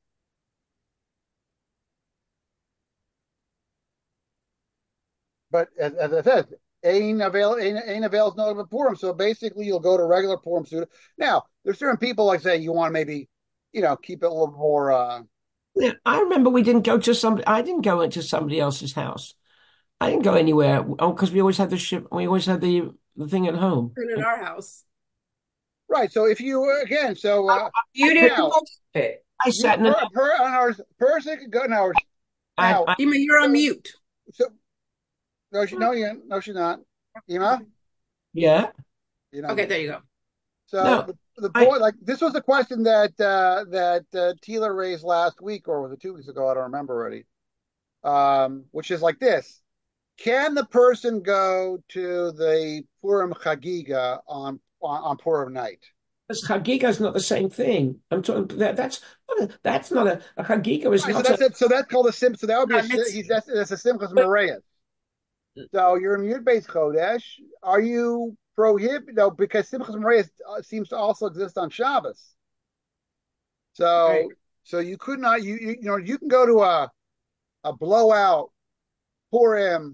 but as I said, ain avail is not a purim. So basically, you'll go to regular purim suda. Now, there's certain people like say you want to maybe, keep it a little more. Yeah, I remember we didn't go to somebody. I didn't go into somebody else's house. I didn't go anywhere. Oh, because we always had the ship. We always had the thing at home. Put it in our house. Right. So if you again, so You didn't now participate. I you sat in the. per on our person could go now. I Dima, you're on So mute. so no, no, she's not. Ema, yeah. you're not Okay, mute. there you go. So No, the I point, like this was the question that Tila raised last week, or was it 2 weeks ago? I don't remember already. Which is like this: can the person go to the Purim Chagiga on Purim night? because Chagiga is not the same thing. I'm talking that that's not a Chagiga is Right. So not a. that's it. So that's called a sim. So that would be Mitzvah. that's a Simchas Moreas. So you're a mute based Chodesh. Are you prohibited? No, because Simchas Moreas seems to also exist on Shabbos. Right. So you could not you can go to a blowout Purim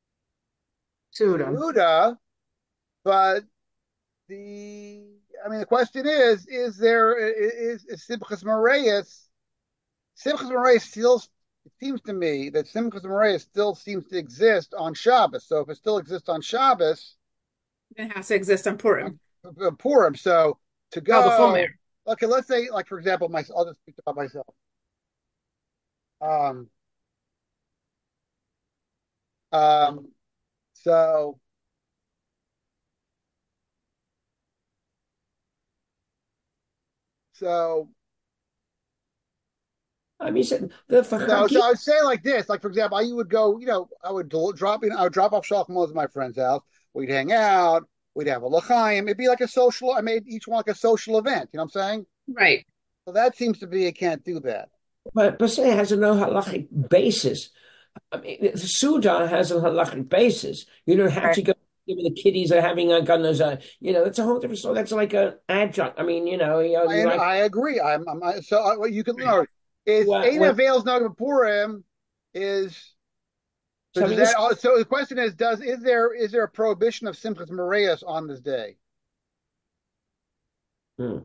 Suda. Suda, but the question is there is Simchas Moreas still, it seems to me that Simchas Moreas still seems to exist on Shabbos. So if it still exists on Shabbos, It has to exist on Purim. Purim. So to Oh, the full go, mayor. okay, let's say like for example, I'll just speak about myself. Um, um, so so I mean, the for so Chagiga. I would say like this, like for example, I would go, I would I would drop off Shalchmos at my friend's house. We'd hang out. We'd have a l'chaim. It'd be like a social. I made each one like a social event. You know what I'm saying? Right. So that seems to be you can't do that. But say it has a no halachic basis. I mean, the Suda has a halachic basis. You don't have Right. to go. The kiddies are having a gun. That's a whole different story. That's like an adjunct. I mean, you like I agree. So what you can know is Eina when Veils Nagab Purim is so does having a that so the question is is there a prohibition of Simchas Moreas on this day? Hmm.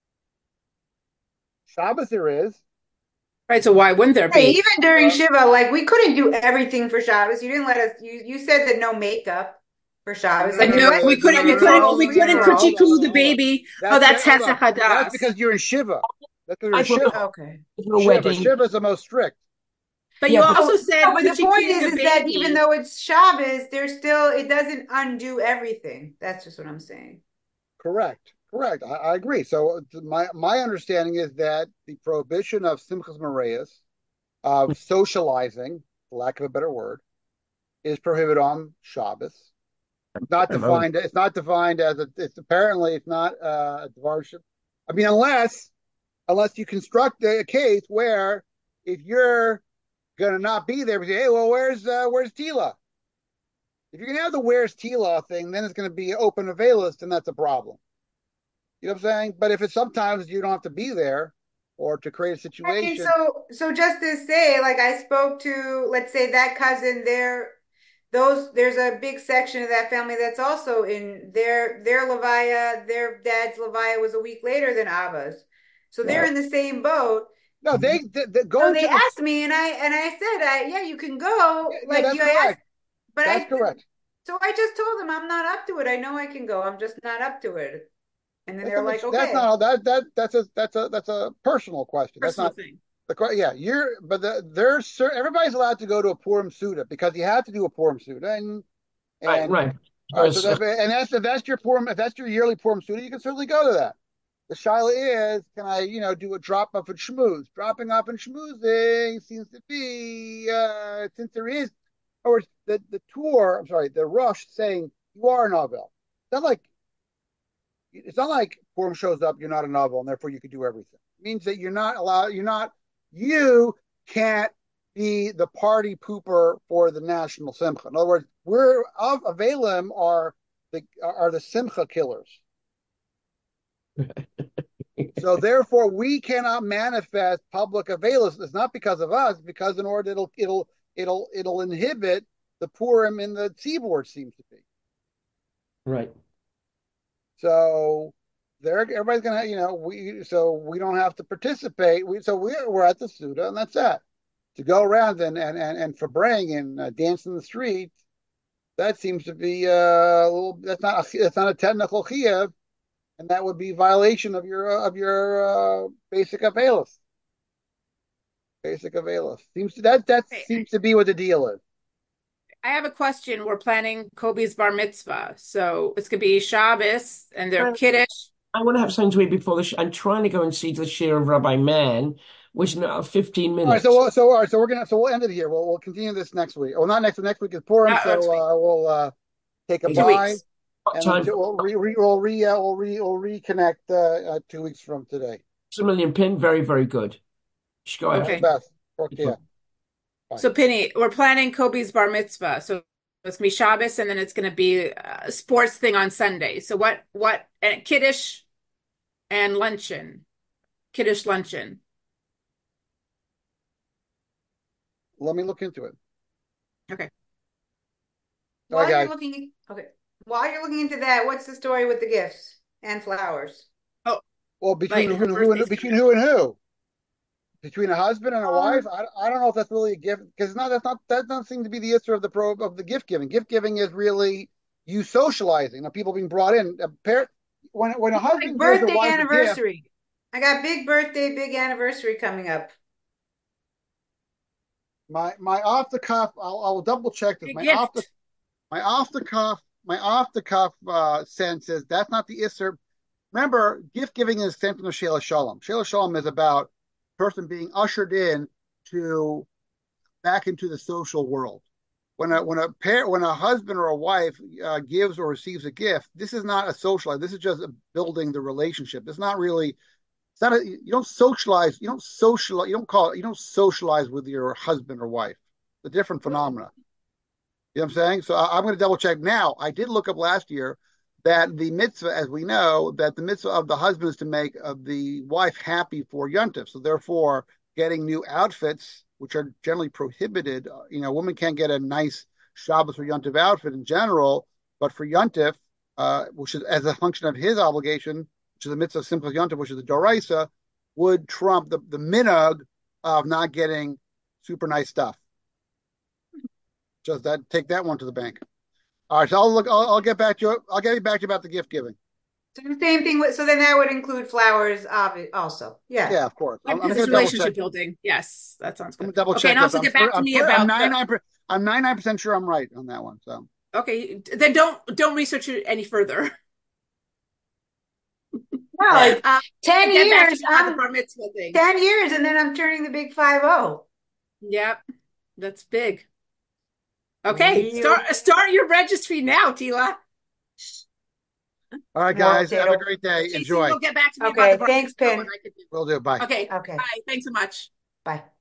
Shabbos there is. Right. So why wouldn't there Hey, be? even during Well, Shiva, like we couldn't do everything for Shabbos. You didn't let us. You said that no makeup for Shabbos. And Like we no, let we you couldn't, be we a couldn't, total we free couldn't for hold all. on, kuchiku hold the on, hold on. baby. Oh, that's Hold on. Hesed That's Hadas. because you're in Shiva. That's because you're in I thought Shiva. Okay. for a Shiva. wedding. Shiva is the most strict. But you Yeah, but also No, said but the point kuchiku the is that even baby. though it's Shabbos, there's still it doesn't undo everything. That's just what I'm saying. Correct. Correct. I agree. So my understanding is that the prohibition of Simchas Moreas, of socializing, for lack of a better word, is prohibited on Shabbos. Not I'm always defined. It's not defined as a. It's apparently it's not a devarship. I mean, unless you construct a case where if you're going to not be there, we say, hey, well, where's Tila? If you're going to have the where's Tila thing, then it's going to be open availist, and that's a problem. You know what I'm saying? But if it's sometimes you don't have to be there or to create a I mean, situation, so just to say, like I spoke to, let's say that cousin, there's a big section of that family that's also in their Levaya, their dad's Levaya was a week later than Abba's. So they're well. in the same boat. no, they So going they to the asked me, and I said, yeah, you can go. yeah, Like that's you asked, correct. but That's correct. so I just told them I'm not up to it. I know I can go. I'm just not up to it. And then That's they're a, like, that's okay. not that's a personal question. That's Personal not thing. yeah. Everybody's allowed to go to a Purim Suda because you have to do a Purim Suda, Right, and right. all right. So Because, if that's your Purim, if that's your yearly Purim Suda, you can certainly go to that. The shaila is, can I, do a drop off and schmooze? Dropping off and schmoozing seems to be, since there is, or the tour, I'm sorry, the rush saying you are a novel. It's not like Purim shows up, you're not a novel, and therefore you can do everything. It means that you can't be the party pooper for the national simcha. In other words, we're of Avelim are the simcha killers. So therefore, we cannot manifest public availance. It's not because of us, because in order it'll inhibit the Purim in the seaboard seems to be. right. So everybody's gonna, we don't have to participate. We're at the Suda, and that's that. To go around and Fabrang and dance in the street, that seems to be a little. That's not a technical chiyuv, and that would be violation of your basic availus. Basic availus that Okay, seems to be what the deal is. I have a question. We're planning Kobe's bar mitzvah. So it's going to be Shabbos and they're kiddish. I want to have something to eat before I'm trying to go and see the share of Rabbi Mann, which now 15 All right, minutes. all right, so we'll end it here. We'll continue this next week. Well, not next week. Next week is Purim, so Next week, we'll take a 2 weeks. bye, What and then time? we'll reconnect 2 weeks from today. Maximilian Pin, very, very good. Go All the Okay. best. Yeah. Bye. So Penny, we're planning Kobe's bar mitzvah. So it's gonna be Shabbos, and then it's gonna be a sports thing on Sunday. So what and kiddish and luncheon, kiddish luncheon. Let me look into it. Okay. All right, guys. While you're looking into that, what's the story with the gifts and flowers? Oh, Well, like her birthday's between coming who and who? Between a husband and a wife? Um, I don't know if that's really a gift because that doesn't seem to be the issue of the gift giving. Gift giving is really you socializing. Now, people being brought in. When a like husband gives a birthday wife a gift, anniversary. I got big birthday, big anniversary coming up. my off the cuff, I'll double check this. a gift. My off the cuff sense is that's not the issue. Remember, gift giving is the same thing with Sheila Shalom. Sheila Shalom is about person being ushered in to back into the social world. When a husband or a wife gives or receives a gift, this is not a social. This is just building the relationship. It's not really. It's not. You don't socialize. You don't socialize. You don't call it. You don't socialize with your husband or wife. It's a different phenomena. You know what I'm saying? So I'm going to double check now. I did look up last year that the mitzvah, as we know, that the mitzvah of the husband is to make the wife happy for Yontif. So therefore, getting new outfits, which are generally prohibited, women can't get a nice Shabbos or Yontif outfit in general, but for Yontif, which is as a function of his obligation, which is the mitzvah of Simchas Yontif, which is the Doraisa, would trump the minhag of not getting super nice stuff. Just take that one to the bank. All right, so I'll get back to you. I'll get back to you about the gift giving. So the same thing. So then that would include flowers, also. Yeah. Yeah, of course. I'm Because going it's to double relationship check. building. Yes, that sounds I'm good. going to double Okay, check and this. also get back to me about I'm 99% sure I'm right on that one. So okay, then don't research it any further. No, right. 10 Get back to years. me about the bar mitzvah thing. 10 years, and then I'm turning the big 5-0. Yep, that's big. Okay, start your registry now, Tila. All right, guys. Have a great day. JC Enjoy. will get back to me Okay, about the bar thanks, mitzvah Pin. when I can do. Will do. Bye. Okay, Okay. bye. Thanks so much. Bye.